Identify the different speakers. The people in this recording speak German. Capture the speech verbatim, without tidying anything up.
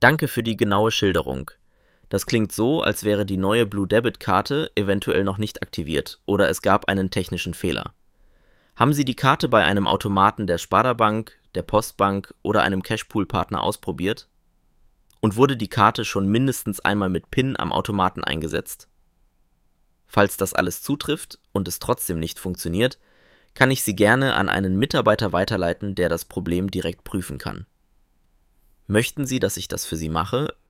Speaker 1: Danke für die genaue Schilderung. Das klingt so, als wäre die neue Blue-Debit-Karte eventuell noch nicht aktiviert oder es gab einen technischen Fehler. Haben Sie die Karte bei einem Automaten der Sparda-Bank, der Postbank oder einem Cashpool-Partner ausprobiert? Und wurde die Karte schon mindestens einmal mit PIN am Automaten eingesetzt? Falls das alles zutrifft und es trotzdem nicht funktioniert, kann ich Sie gerne an einen Mitarbeiter weiterleiten, der das Problem direkt prüfen kann. Möchten Sie, dass ich das für Sie mache,